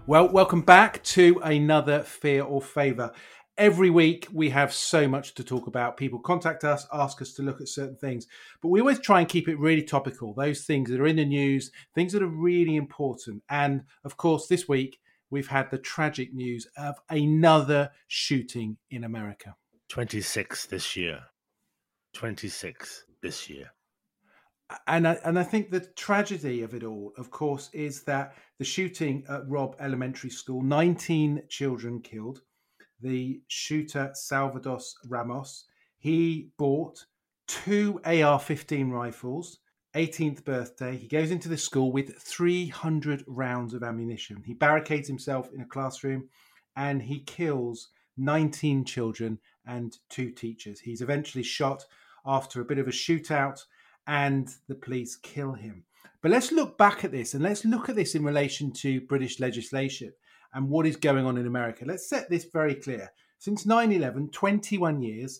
Well, welcome back to another Fear or Favour. Every week we have so much to talk about. People contact us, ask us to look at certain things, but we always try and keep it really topical. Those things that are in the news, things that are really important. And of course, this week we've had the tragic news of another shooting in America. 26 this year. 26 this year. And I think the tragedy of it all, of course, is that the shooting at Robb Elementary School, 19 children killed. The shooter, Salvador Ramos, he bought two AR-15 rifles, 18th birthday. He goes into the school with 300 rounds of ammunition. He barricades himself in a classroom and he kills 19 children and two teachers. He's eventually shot after a bit of a shootout and the police kill him. But let's look back at this and let's look at this in relation to British legislation and what is going on in America. Let's set this very clear. Since 9/11, 21 years,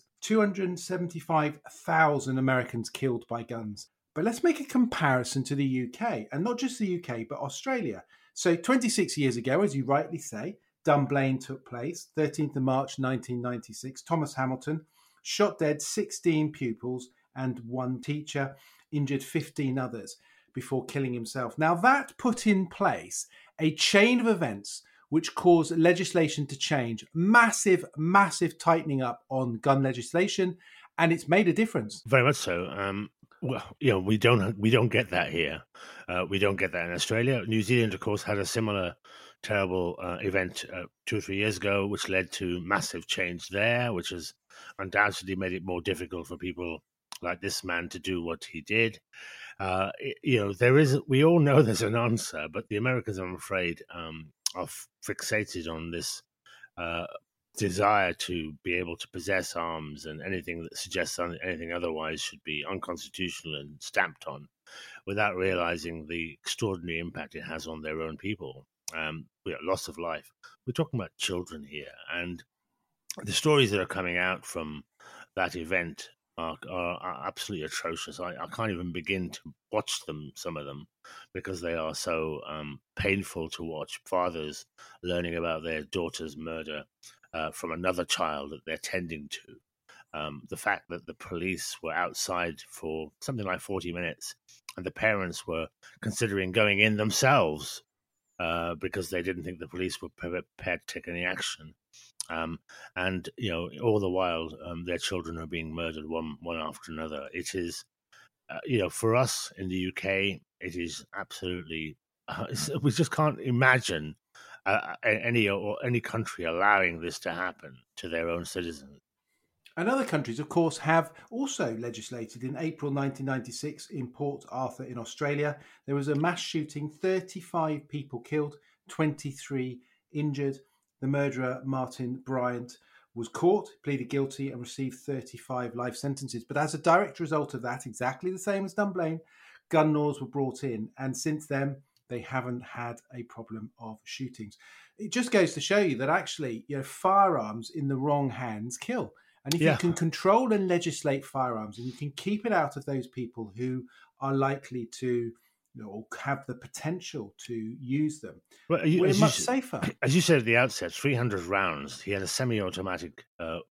275,000 Americans killed by guns. But let's make a comparison to the UK, and not just the UK, but Australia. So 26 years ago, as you rightly say, Dunblane took place, 13th of March 1996. Thomas Hamilton shot dead 16 pupils and one teacher, injured 15 others before killing himself. Now, that put in place a chain of events which caused legislation to change. Massive tightening up on gun legislation, and it's made a difference. Very much so. Well, we don't get that here. We don't get that in Australia. New Zealand, of course, had a similar terrible event 2 or 3 years ago, which led to massive change there, which has undoubtedly made it more difficult for people like this man to do what he did. We all know there's an answer, but the Americans, I'm afraid, are fixated on this desire to be able to possess arms, and anything that suggests anything otherwise should be unconstitutional and stamped on, without realizing the extraordinary impact it has on their own people. Loss of life. We're talking about children here, and the stories that are coming out from that event are absolutely atrocious. I can't even begin to watch them, some of them, because they are so painful to watch. Fathers learning about their daughter's murder from another child that they're tending to. The fact that the police were outside for something like 40 minutes and the parents were considering going in themselves because they didn't think the police were prepared to take any action. And all the while, their children are being murdered one after another. It is, for us in the UK, it is absolutely. We just can't imagine any country allowing this to happen to their own citizens. And other countries, of course, have also legislated. In April 1996 in Port Arthur in Australia, there was a mass shooting, 35 people killed, 23 injured. The murderer, Martin Bryant, was caught, pleaded guilty and received 35 life sentences. But as a direct result of that, exactly the same as Dunblane, gun laws were brought in. And since then, they haven't had a problem of shootings. It just goes to show you that actually, firearms in the wrong hands kill. And if you can control and legislate firearms, and you can keep it out of those people who are likely to or have the potential to use them, we're much safer. As you said at the outset, 300 rounds. He had a semi-automatic.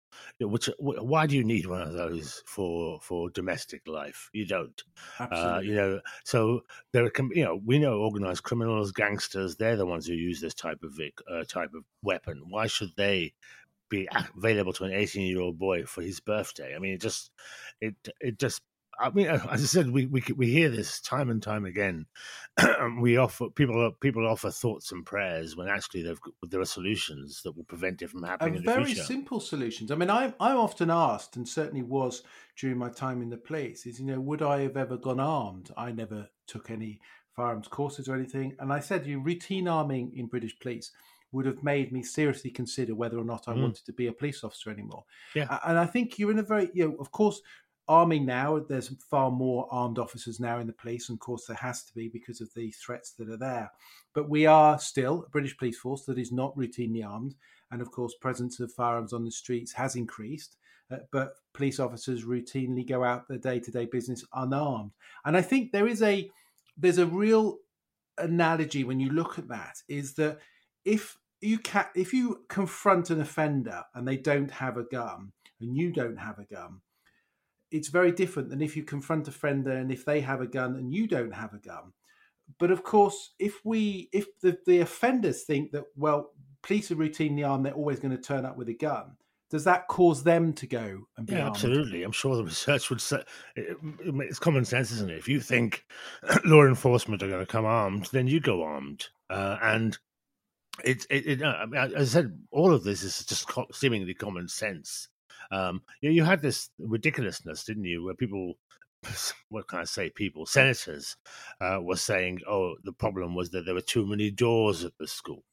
Why do you need one of those for domestic life? You don't. Absolutely. So there can. We know organized criminals, gangsters. They're the ones who use this type of weapon. Why should they be available to an 18-year-old boy for his birthday? I mean, it just. I mean, as I said, we hear this time and time again. We offer people offer thoughts and prayers when actually there are solutions that will prevent it from happening in the future. Very simple solutions. I mean, I'm often asked, and certainly was during my time in the police, is would I have ever gone armed? I never took any firearms courses or anything, and I said, routine arming in British police would have made me seriously consider whether or not I wanted to be a police officer anymore. Yeah, and I think you're in a very, of course. Arming now, there's far more armed officers now in the police, and of course there has to be because of the threats that are there. But we are still a British police force that is not routinely armed, and of course presence of firearms on the streets has increased, but police officers routinely go out their day-to-day business unarmed. And I think there's a real analogy when you look at that, is that if you confront an offender and they don't have a gun and you don't have a gun, it's very different than if you confront a offender and if they have a gun and you don't have a gun. But of course, if the offenders think that, well, police are routinely armed, they're always going to turn up with a gun, does that cause them to go and be Yeah, armed? absolutely. I'm sure the research would say it's common sense, isn't it? If you think law enforcement are going to come armed, then you go armed. And I mean, as I said, all of this is just seemingly common sense. You had this ridiculousness, didn't you, where people, what can I say, senators were saying, oh, the problem was that there were too many doors at the school.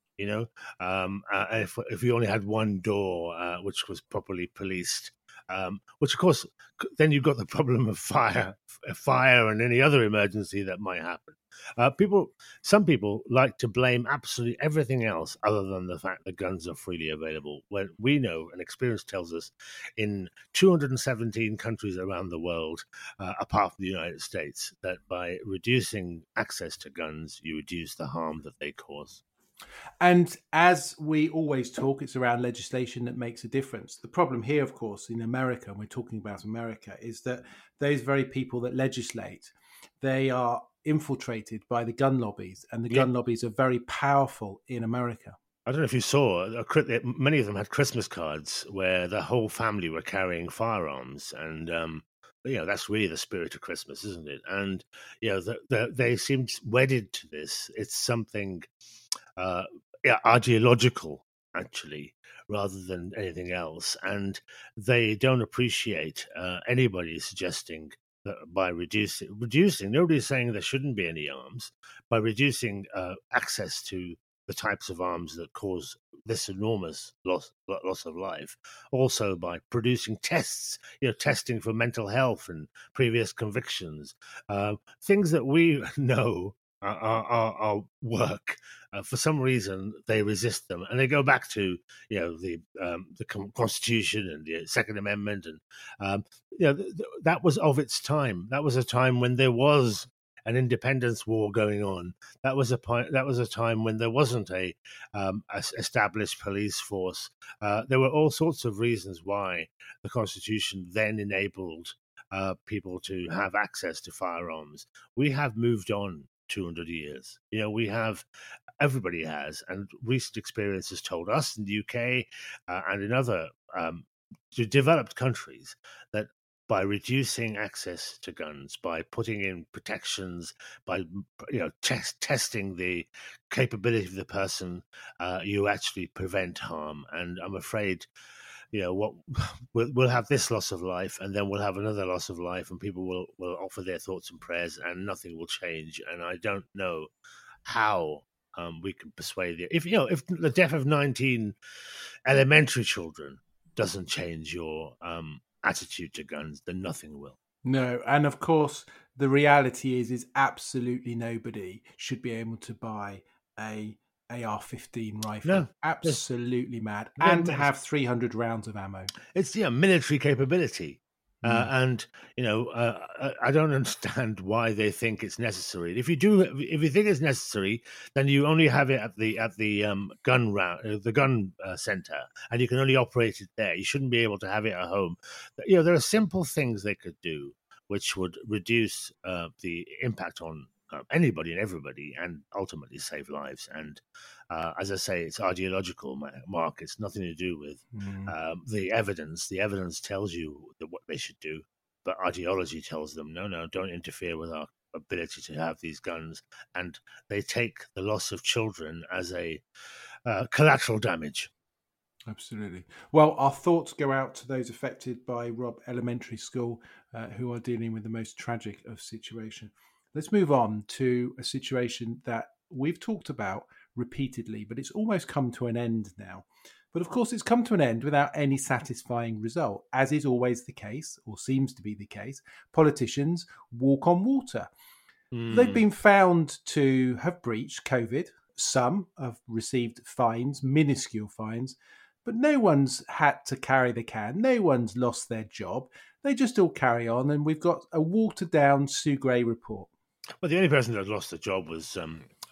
If we only had one door which was properly policed, which of course then you've got the problem of fire and any other emergency that might happen. Some people like to blame absolutely everything else other than the fact that guns are freely available, when we know and experience tells us in 217 countries around the world, apart from the United States, that by reducing access to guns, you reduce the harm that they cause. And as we always talk, it's around legislation that makes a difference. The problem here, of course, in America, and we're talking about America, is that those very people that legislate, they are infiltrated by the gun lobbies, and the gun lobbies are very powerful in America. I don't know if you saw, many of them had Christmas cards where the whole family were carrying firearms, and that's really the spirit of Christmas, isn't it? And they seemed wedded to this. It's something ideological, actually, rather than anything else. And they don't appreciate anybody suggesting that by reducing, nobody's saying there shouldn't be any arms, by reducing access to the types of arms that cause this enormous loss of life. Also by producing tests, testing for mental health and previous convictions, things that we know our work. For some reason, they resist them, and they go back to the Constitution and the Second Amendment, and that was of its time. That was a time when there was an independence war going on. That was a time when there wasn't a established police force. There were all sorts of reasons why the Constitution then enabled people to have access to firearms. We have moved on 200 years. Everybody has, and recent experience has told us in the UK and in other developed countries that by reducing access to guns, by putting in protections, by testing the capability of the person, you actually prevent harm. And I'm afraid we'll have this loss of life, and then we'll have another loss of life, and people will offer their thoughts and prayers, and nothing will change. And I don't know how we can persuade if the death of 19 elementary children doesn't change your attitude to guns, then nothing will. No, and of course the reality is absolutely nobody should be able to buy a AR-15 rifle. No, absolutely mad. And to have 300 rounds of ammo. It's military capability. And I don't understand why they think it's necessary. If you think it's necessary, then you only have it at the gun center, and you can only operate it there. You shouldn't be able to have it at home. There are simple things they could do which would reduce the impact on anybody and everybody, and ultimately save lives. And as I say, it's ideological, Mark. It's nothing to do with the evidence. The evidence tells you what they should do, but ideology tells them, no, don't interfere with our ability to have these guns. And they take the loss of children as a collateral damage. Absolutely. Well, our thoughts go out to those affected by Robb Elementary School who are dealing with the most tragic of situation. Let's move on to a situation that we've talked about repeatedly, but it's almost come to an end now. But of course, it's come to an end without any satisfying result, as is always the case, or seems to be the case. Politicians walk on water. They've been found to have breached COVID. Some have received fines, minuscule fines, but no one's had to carry the can. No one's lost their job. They just all carry on, and we've got a watered-down Sue Gray report. Well, the only person that lost the job was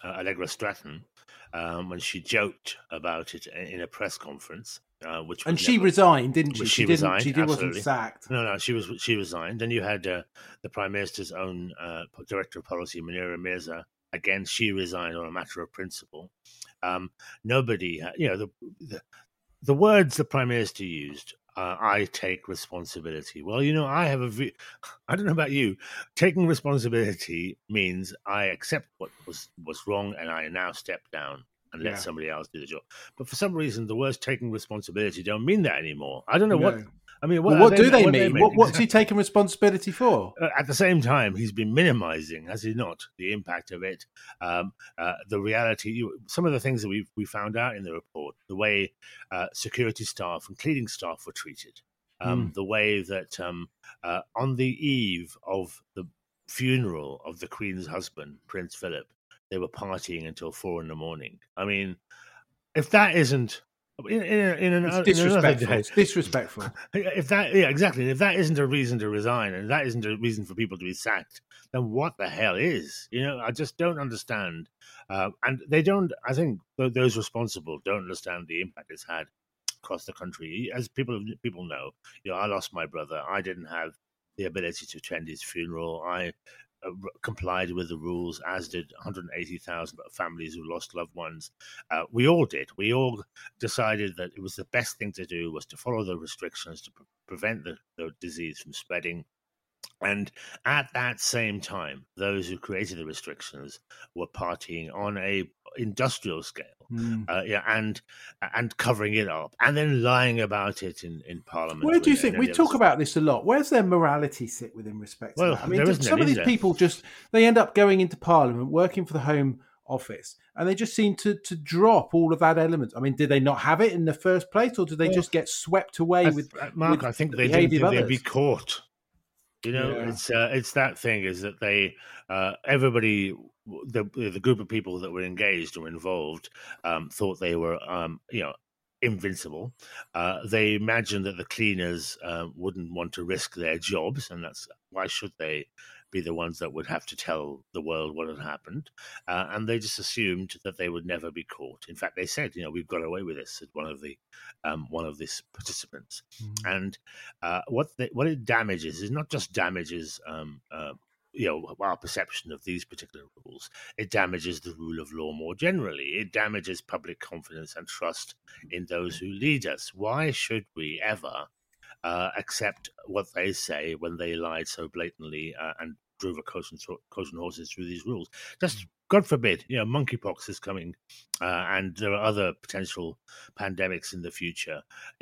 Allegra Stratton, when she joked about it in a press conference, which And was she never, resigned, didn't she? which She she didn't. resigned, Wasn't absolutely. sacked. No, she resigned. Then you had the Prime Minister's own Director of Policy, Munira Mirza. Again, she resigned on a matter of principle. Nobody, the words the Prime Minister used, I take responsibility. Well, I have I don't know about you. Taking responsibility means I accept what was wrong and I now step down and let somebody else do the job. But for some reason, the words taking responsibility don't mean that anymore. I don't know what. No. I mean, Well, what do they what mean? What's he taking responsibility for? At the same time, he's been minimizing, has he not, the impact of it, the reality. Some of the things that we found out in the report, the way security staff and cleaning staff were treated, the way that on the eve of the funeral of the Queen's husband, Prince Philip, they were partying until 4 a.m. I mean, if that isn't It's disrespectful. It's disrespectful. Exactly. If that isn't a reason to resign, and that isn't a reason for people to be sacked, then what the hell is? I just don't understand. And they don't. I think those responsible don't understand the impact it's had across the country. As people know, I lost my brother. I didn't have the ability to attend his funeral. I complied with the rules, as did 180,000 families who lost loved ones. We all did. We all decided that it was the best thing to do was to follow the restrictions to prevent the disease from spreading. And at that same time, those who created the restrictions were partying on a industrial scale, and covering it up, and then lying about it in Parliament. Where do you think we talk about this a lot? Where's their morality sit within respect to that? I mean, some of these people they end up going into Parliament, working for the Home Office, and they just seem to drop all of that element. I mean, did they not have it in the first place, or did they just get swept away with Mark? With I think they didn't think they'd be caught. It's that thing is that they everybody the group of people that were engaged or involved thought they were invincible. They imagined that the cleaners wouldn't want to risk their jobs, and that's why should they be the ones that would have to tell the world what had happened, and they just assumed that they would never be caught. In fact, they said, we've got away with this, said one of these participants. And what it damages is not just damages our perception of these particular rules. It damages the rule of law more generally. It damages public confidence and trust in those who lead us. Why should we ever accept what they say when they lied so blatantly and drove a coach and horses through these rules? Just God forbid, monkeypox is coming, and there are other potential pandemics in the future.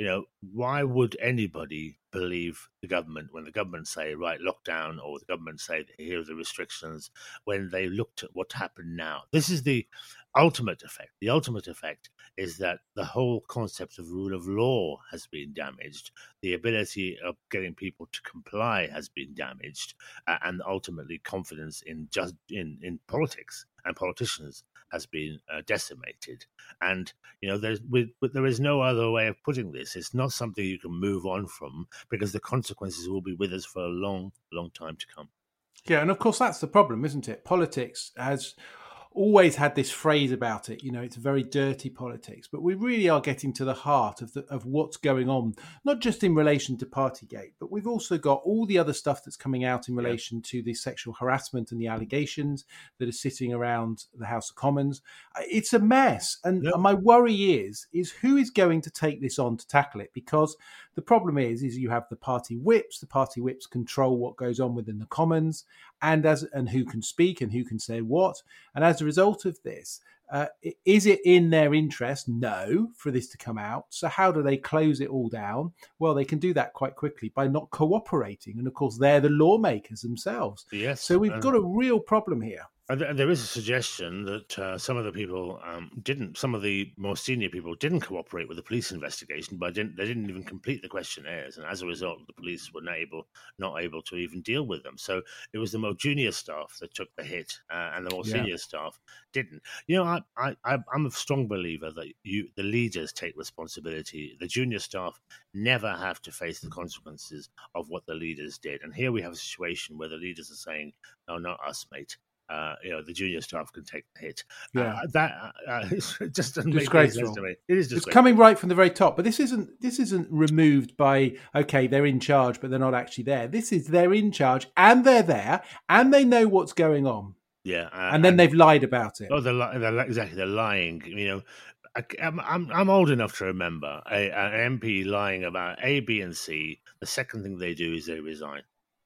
Why would anybody believe the government when the government say, right, lockdown, or the government say, here are the restrictions, when they looked at what happened now? This is the ultimate effect. The ultimate effect is that the whole concept of rule of law has been damaged. The ability of getting people to comply has been damaged, and ultimately confidence in politics and politicians has been decimated. And there is no other way of putting this. It's not something you can move on from, because the consequences will be with us for a long, long time to come. Yeah, and of course that's the problem, isn't it? Politics has always had this phrase about it. It's very dirty politics, but we really are getting to the heart of what's going on, not just in relation to Partygate, but we've also got all the other stuff that's coming out in relation to the sexual harassment and the allegations that are sitting around the House of Commons. It's a mess. And my worry is who is going to take this on to tackle it? Because the problem is you have the party whips control what goes on within the Commons, and who can speak and who can say what. And as a result of this, is it in their interest? No, for this to come out. So how do they close it all down? Well, they can do that quite quickly by not cooperating. And of course, they're the lawmakers themselves. Yes. So we've got a real problem here. There is a suggestion that some of the people some of the more senior people didn't cooperate with the police investigation, but they didn't even complete the questionnaires, and as a result, the police were not able to even deal with them. So it was the more junior staff that took the hit, and the more senior staff didn't. I'm a strong believer that the leaders take responsibility. The junior staff never have to face the consequences of what the leaders did. And here we have a situation where the leaders are saying, "No, not us, mate. the junior staff can take the hit. Yeah. That it just doesn't make any sense Disgraceful. to me. It is It's disgraceful. coming right from the very top, but this isn't removed by, okay, they're in charge, but they're not actually there. This is they're in charge and they're there and they know what's going on. Yeah, and then they've lied about it. Oh, exactly. They're lying. I'm old enough to remember an MP lying about A, B, and C. The second thing they do is they resign,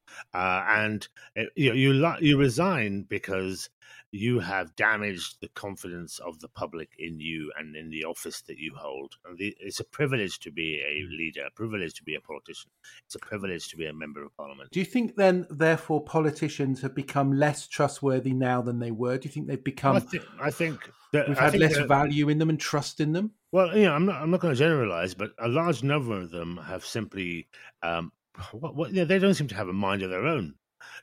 you resign because you have damaged the confidence of the public in you and in the office that you hold. And it's a privilege to be a leader, a privilege to be a politician. It's a privilege to be a member of parliament. Do you think then, therefore, politicians have become less trustworthy now than they were? Do you think they've become? I think we've had less value in them and trust in them. Well, I'm not going to generalize, but a large number of them have simply they don't seem to have a mind of their own.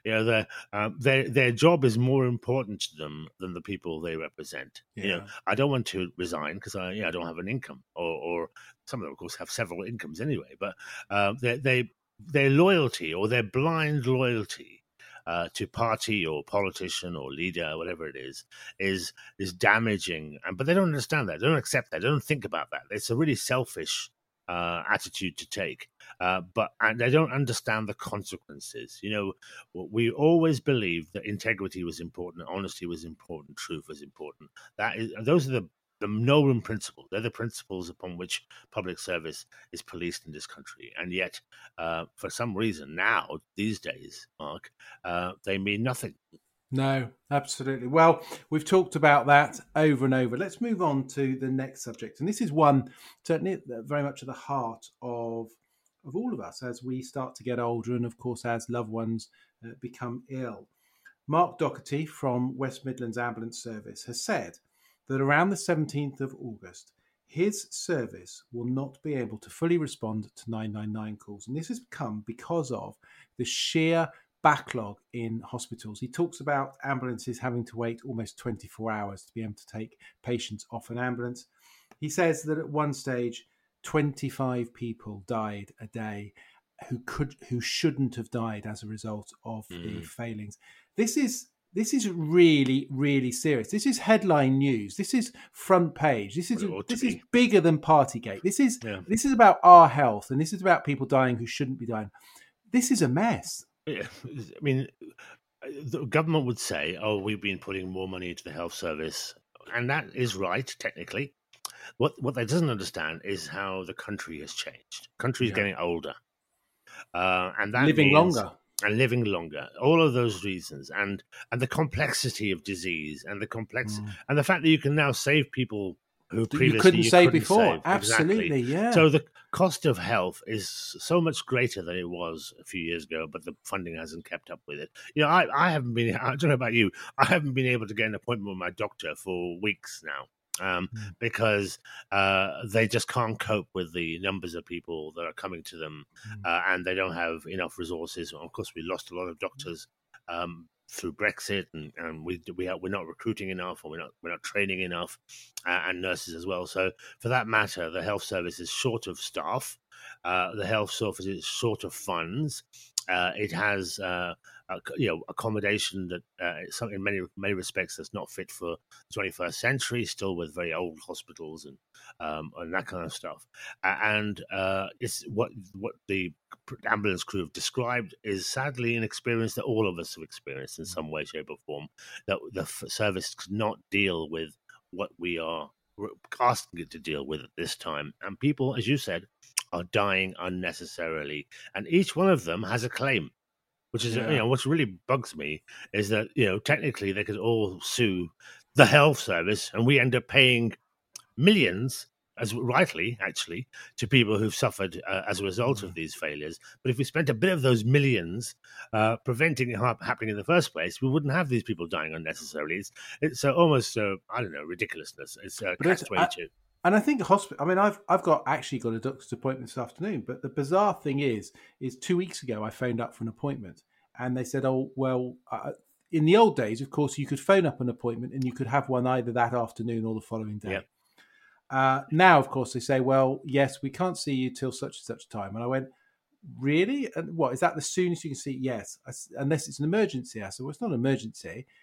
Their job is more important to them than the people they represent. Yeah. I don't want to resign because I don't have an income, or some of them, of course, have several incomes anyway. But their loyalty or their blind loyalty to party or politician or leader, or whatever it is damaging. But they don't understand that. They don't accept that. They don't think about that. It's a really selfish attitude to take, and they don't understand the consequences. We always believed that integrity was important, honesty was important, truth was important. Those are the noble principles. They're the principles upon which public service is policed in this country. And yet, for some reason now, these days, Mark, they mean nothing. No, absolutely. Well, we've talked about that over and over. Let's move on to the next subject. And this is one certainly very much at the heart of all of us as we start to get older and, of course, as loved ones become ill. Mark Doherty from West Midlands Ambulance Service has said that around the 17th of August, his service will not be able to fully respond to 999 calls. And this has come because of the sheer backlog in hospitals. He talks about ambulances having to wait almost 24 hours to be able to take patients off an ambulance. He says that at one stage, 25 people died a day who shouldn't have died as a result of the failings. This is really, really serious. This is headline news. This is front page. This is bigger than Partygate. This is about our health, and this is about people dying who shouldn't be dying. This is a mess. Yeah, I mean, the government would say, "Oh, we've been putting more money into the health service," and that is right technically. What they doesn't understand is how the country has changed. The country is getting older, and that living longer. All of those reasons, and the complexity of disease, and and the fact that you can now save people who previously you couldn't save before. Save. Absolutely, exactly. Yeah. So the cost of health is so much greater than it was a few years ago, but the funding hasn't kept up with it. I haven't been. I don't know about you. I haven't been able to get an appointment with my doctor for weeks now. Because they just can't cope with the numbers of people that are coming to them, and they don't have enough resources. Of course, we lost a lot of doctors through Brexit, and we're not recruiting enough, or we're not training enough, and nurses as well. So, for that matter, the health service is short of staff. The health service is short of funds. It has accommodation that in many respects that's not fit for the 21st century, still with very old hospitals and that kind of stuff. And it's what the ambulance crew have described is sadly an experience that all of us have experienced in some way, shape, or form. That the service could not deal with what we are asking it to deal with at this time, and people, as you said, are dying unnecessarily, and each one of them has a claim, which is what really bugs me is that technically they could all sue the health service, and we end up paying millions, as rightly actually, to people who've suffered as a result of these failures. But if we spent a bit of those millions preventing it happening in the first place, we wouldn't have these people dying unnecessarily. It's almost ridiculousness. It's catch-22. And I think hospital. I mean, I've actually got a doctor's appointment this afternoon. But the bizarre thing is 2 weeks ago I phoned up for an appointment, and they said, "Oh, well, in the old days, of course, you could phone up an appointment and you could have one either that afternoon or the following day." Yep. Now, of course, they say, "Well, yes, we can't see you till such and such time." And I went, "Really? And what is that? The soonest you can see?" "Yes, unless it's an emergency." I said, "Well, it's not an emergency."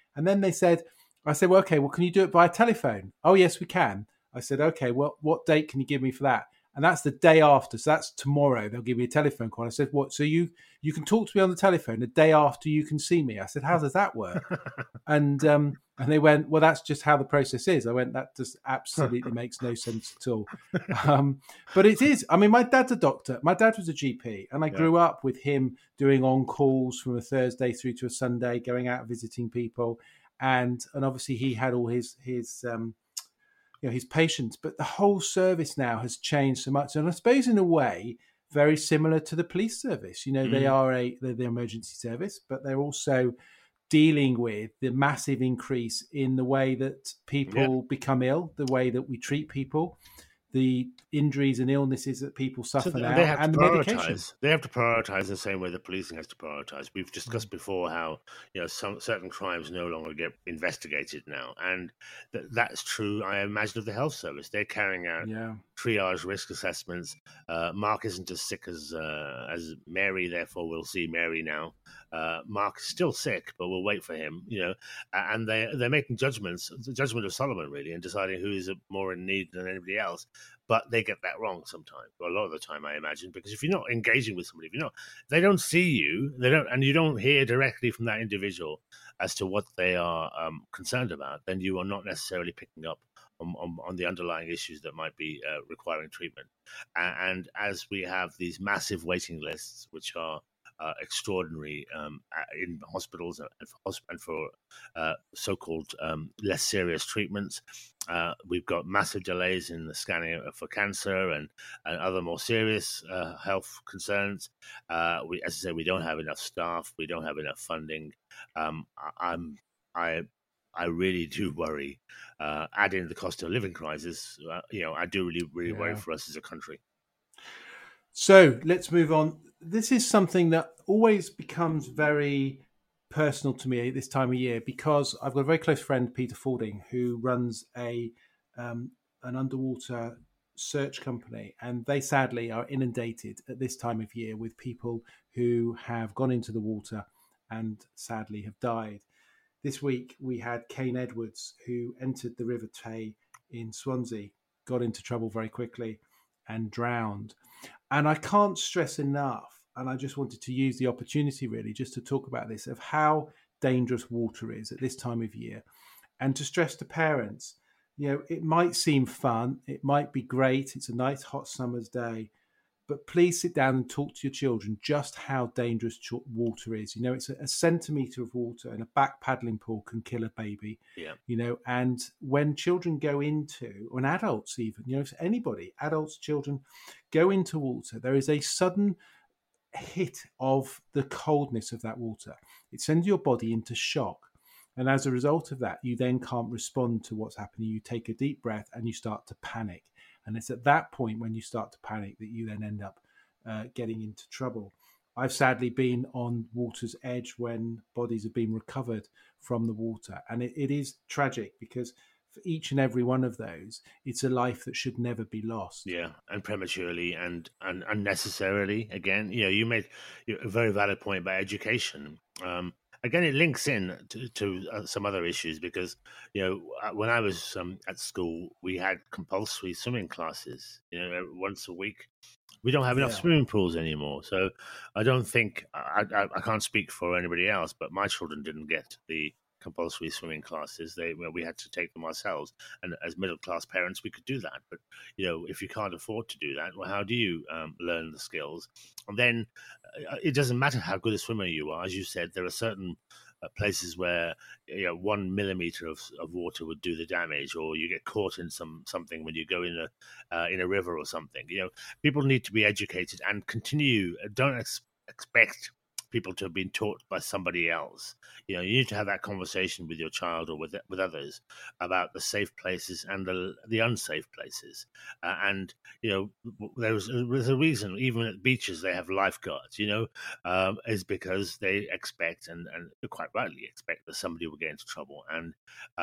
And then I said, well, okay, well, can you do it by telephone? Oh, yes, we can. I said, okay, well, what date can you give me for that? And that's the day after. So that's tomorrow. They'll give me a telephone call. I said, what? So you can talk to me on the telephone the day after you can see me. I said, how does that work? And they went, well, that's just how the process is. I went, that just absolutely makes no sense at all. But it is. I mean, my dad's a doctor. My dad was a GP, and I grew up with him doing on calls from a Thursday through to a Sunday, going out visiting people, and obviously he had all his his patients. But the whole service now has changed so much, and I suppose in a way very similar to the police service. You know, they're the emergency service, but they're also dealing with the massive increase in the way that people become ill, the way that we treat people, the injuries and illnesses that people suffer now, and the medication. They have to prioritize the same way the policing has to prioritize. We've discussed before how some certain crimes no longer get investigated now, and that's true. I imagine of the health service, they're carrying out triage risk assessments. Mark isn't as sick as Mary, therefore we'll see Mary now. Mark is still sick, but we'll wait for him. And they're making judgments, the judgment of Solomon really, and deciding who is more in need than anybody else. But they get that wrong sometimes, or a lot of the time, I imagine, because if you're not engaging with somebody, they don't see you, and you don't hear directly from that individual as to what they are concerned about, then you are not necessarily picking up on the underlying issues that might be requiring treatment. And as we have these massive waiting lists, which are extraordinary in hospitals and for so-called less serious treatments. We've got massive delays in the scanning for cancer and other more serious health concerns. As I say, we don't have enough staff. We don't have enough funding. I really do worry. Add in the cost of living crisis. I do really worry for us as a country. So let's move on. This is something that always becomes very personal to me at this time of year, because I've got a very close friend, Peter Fording, who runs an underwater search company, and they sadly are inundated at this time of year with people who have gone into the water and sadly have died. This week we had Kane Edwards, who entered the River Tay in Swansea, got into trouble very quickly and drowned. And I can't stress enough, and I just wanted to use the opportunity really just to talk about this, of how dangerous water is at this time of year, and to stress to parents, it might seem fun, it might be great, it's a nice hot summer's day, but please sit down and talk to your children just how dangerous water is. It's a centimetre of water in a back paddling pool can kill a baby. And when children go into, or adults even, anybody, adults, children, go into water, there is a sudden hit of the coldness of that water. It sends your body into shock. And as a result of that, you then can't respond to what's happening. You take a deep breath and you start to panic. And it's at that point when you start to panic that you then end up getting into trouble. I've sadly been on water's edge when bodies have been recovered from the water. And it is tragic, because for each and every one of those, it's a life that should never be lost. Yeah, and prematurely and unnecessarily. Again, you made a very valid point about education. Again, it links in to some other issues, because when I was at school, we had compulsory swimming classes. Once a week. We don't have enough swimming pools anymore, so I don't think I can't speak for anybody else, but my children didn't get the compulsory swimming classes. We had to take them ourselves, and as middle class parents, we could do that. But if you can't afford to do that, well, how do you learn the skills? And then it doesn't matter how good a swimmer you are. As you said, there are certain places where 1 millimeter of water would do the damage, or you get caught in something when you go in a river or something. People need to be educated and continue. Don't expect people to have been taught by somebody else. You need to have that conversation with your child or with others about the safe places and the unsafe places. And there's a reason even at beaches they have lifeguards. Is because they expect and quite rightly expect that somebody will get into trouble. And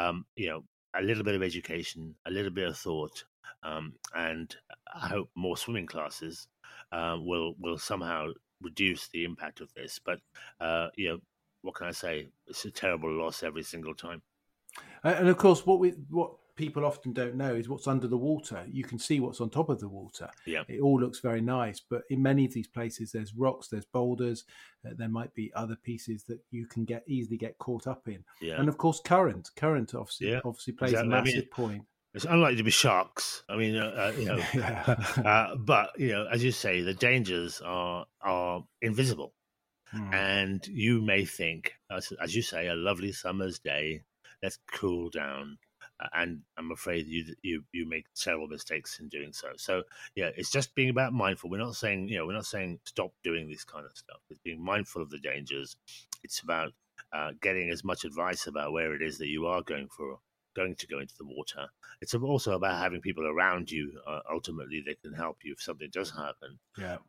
a little bit of education, a little bit of thought, and I hope more swimming classes will somehow reduce the impact of this. But what can I say? It's a terrible loss every single time. And of course, what people often don't know is what's under the water. You can see what's on top of the water. Yeah, It all looks very nice, but in many of these places, there's rocks, there's boulders, there might be other pieces that you can easily get caught up in. yeah, And of course, current yeah. obviously plays a Exactly. I mean, massive point. it's unlikely to be sharks. I mean, Yeah. but as you say, the dangers are invisible, Mm. and you may think, as you say, a lovely summer's day, let's cool down, and I'm afraid you make several mistakes in doing so. So yeah, it's just being about mindful. We're not saying stop doing this kind of stuff. It's being mindful of the dangers. It's about getting as much advice about where it is that you are going to go into the water. It's also about having people around you. Ultimately, that can help you if something does happen. Yeah.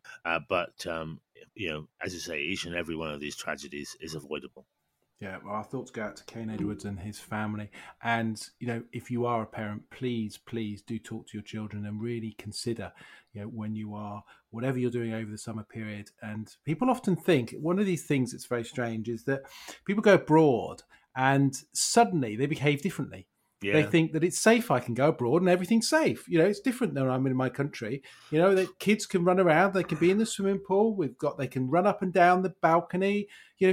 But as you say, each and every one of these tragedies is avoidable. Yeah, well, our thoughts go out to Kane Edwards and his family. And, if you are a parent, please, please do talk to your children and really consider, when you are, whatever you're doing over the summer period. And people often think one of these things that's very strange is that people go abroad and suddenly they behave differently. They Yeah, think that it's safe. I can go abroad and everything's safe. It's different than I'm in my country. That kids can run around. They can be in the swimming pool. They can run up and down the balcony.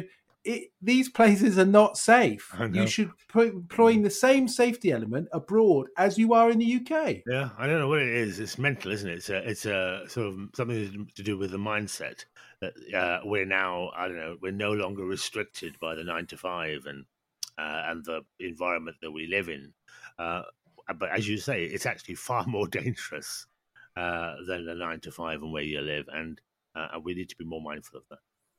These places are not safe. I You know. should be employing the same safety element abroad as you are in the UK. Yeah, I don't know what it is. It's mental, isn't it? It's a sort of something to do with the mindset that we're now. I don't know. We're no longer restricted by the 9 to 5 and the environment that we live in. Uh, but as you say, it's actually far more dangerous than the 9 to 5 and where you live, and we need to be more mindful of that.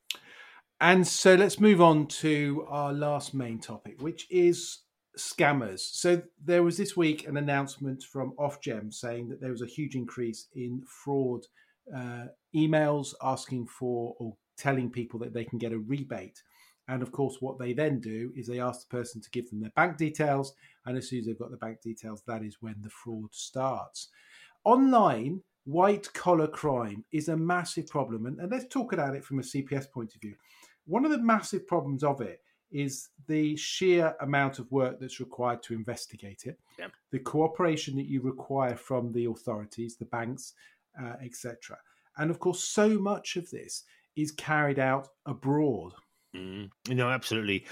And so let's move on to our last main topic, which is scammers. So there was this week an announcement from Ofgem saying that there was a huge increase in fraud uh, emails asking for or telling people that they can get a rebate. And of course, what they then do is they ask the person to give them their bank details. And as soon as they've got the bank details, that is when the fraud starts. Online, white collar crime is a massive problem. And let's talk about it from a CPS point of view. One of the massive problems of it is the sheer amount of work that's required to investigate it, Yeah. the cooperation that you require from the authorities, the banks, etc. And of course, so much of this is carried out abroad. Absolutely.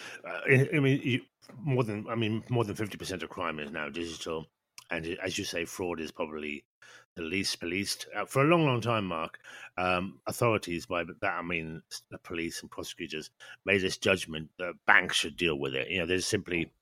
More than 50% of crime is now digital, and as you say, fraud is probably the least policed for a long, long time. Mark, authorities, by that I mean the police and prosecutors, made this judgment that banks should deal with it. They just simply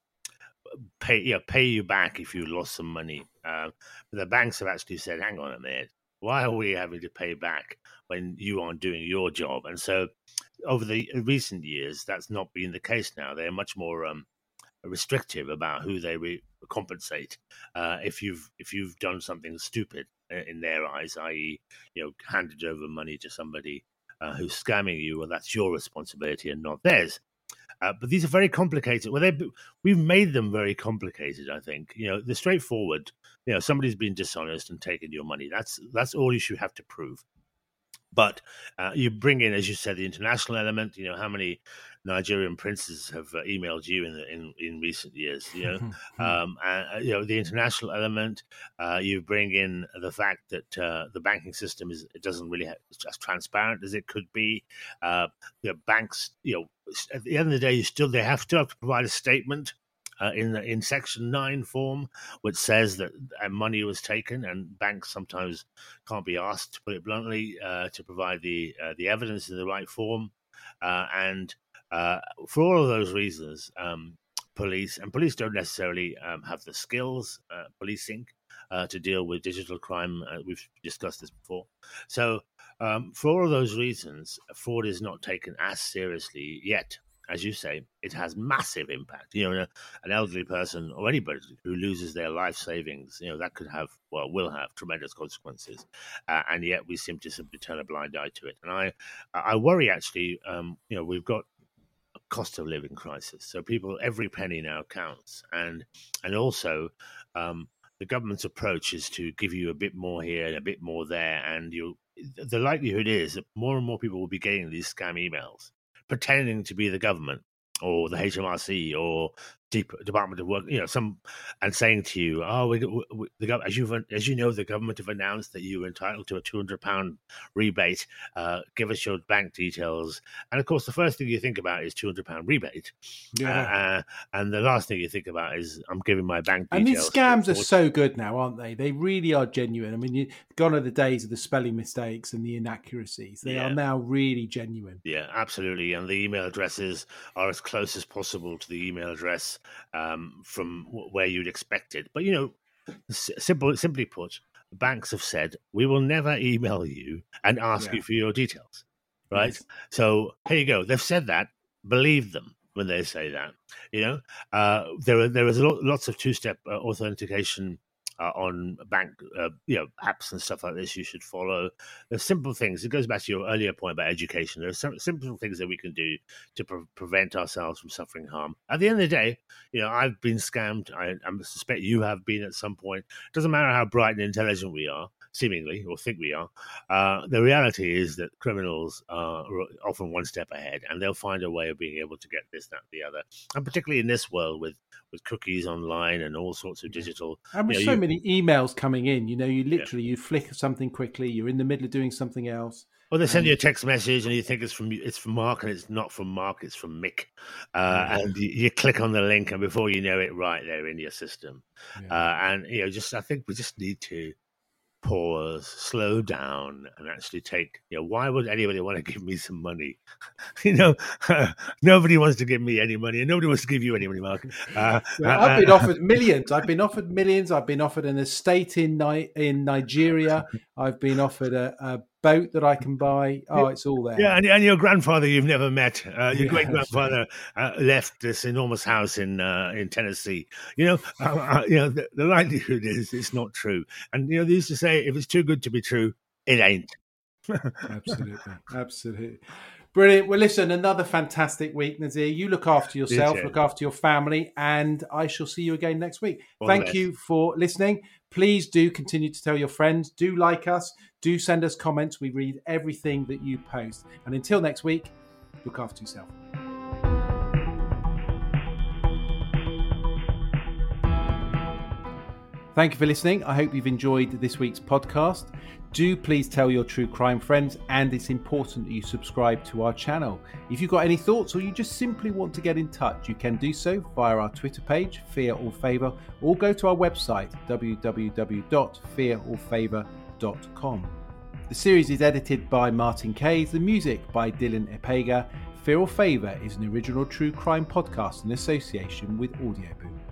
pay you back if you lost some money. But the banks have actually said, "Hang on a minute, why are we having to pay back when you aren't doing your job?" And so over the recent years, that's not been the case now. They're much more restrictive about who they compensate if you've done something stupid in their eyes, i.e., handed over money to somebody who's scamming you. Well, that's your responsibility and not theirs. But these are very complicated. Well, we've made them very complicated. I think they're straightforward. Somebody's been dishonest and taken your money. That's all you should have to prove. But you bring in, as you said, the international element. How many Nigerian princes have emailed you in recent years? The international element. You bring in the fact that the banking system it doesn't really have, it's as transparent as it could be. The banks, at the end of the day, they still have to provide a statement in Section 9 form, which says that money was taken, and banks sometimes can't be asked, to put it bluntly, to provide the evidence in the right form. And for all of those reasons, police don't necessarily have the skills, policing, to deal with digital crime. We've discussed this before. So for all of those reasons, fraud is not taken as seriously yet. As you say, it has massive impact. An elderly person or anybody who loses their life savings, that will have tremendous consequences. And yet we seem to simply turn a blind eye to it. And I worry, actually, we've got a cost of living crisis. So every penny now counts. And also, the government's approach is to give you a bit more here and a bit more there. And the likelihood is that more and more people will be getting these scam emails pretending to be the government or the HMRC or Department of Work, and saying to you, "Oh, as you know, the government have announced that you're entitled to a £200 rebate. Give us your bank details." And of course, the first thing you think about is £200 rebate, and the last thing you think about is I'm giving my bank details. And these scams are so good now, aren't they? They really are genuine. I mean, gone are the days of the spelling mistakes and the inaccuracies. They are now really genuine. Yeah, absolutely. And the email addresses are as close as possible to the email address from where you'd expect it. But, simply put, banks have said, we will never email you and ask you for your details, right? Yes. So here you go. They've said that. Believe them when they say that. There is lots of two-step authentication on bank apps and stuff like this you should follow. There's simple things. It goes back to your earlier point about education. There are some simple things that we can do to prevent ourselves from suffering harm. At the end of the day, I've been scammed. I suspect you have been at some point. It doesn't matter how bright and intelligent we are, seemingly, or think we are. The reality is that criminals are often one step ahead, and they'll find a way of being able to get this, that, and the other. And particularly in this world with cookies online and all sorts of digital. And with so many emails coming in, you literally, you flick something quickly, you're in the middle of doing something else. Or they send you a text message and you think it's from Mark, and it's not from Mark, it's from Mick. And you click on the link, and before you know it, right, they're in your system. And I think we just need to pause, slow down, and actually take, why would anybody want to give me some money? Nobody wants to give me any money, and nobody wants to give you any money, Mark. I've been offered millions. I've been offered millions. I've been offered an estate in Nigeria. I've been offered a boat that I can buy. Oh, it's all there. Yeah, and your grandfather you've never met, your great grandfather left this enormous house in Tennessee. The likelihood is it's not true. And they used to say, if it's too good to be true, it ain't. Absolutely. Brilliant. Well, listen, another fantastic week, Nazir. You look after yourself, look after your family, and I shall see you again next week. Thank you for listening. Please do continue to tell your friends. Do like us. Do send us comments. We read everything that you post. And until next week, look after yourself. Thank you for listening. I hope you've enjoyed this week's podcast. Do please tell your true crime friends, and it's important that you subscribe to our channel. If you've got any thoughts or you just simply want to get in touch, you can do so via our Twitter page, Fear or Favour, or go to our website, www.fearorfavour.com. The series is edited by Martin Kays, the music by Dylan Epega. Fear or Favour is an original true crime podcast in association with Audioboom.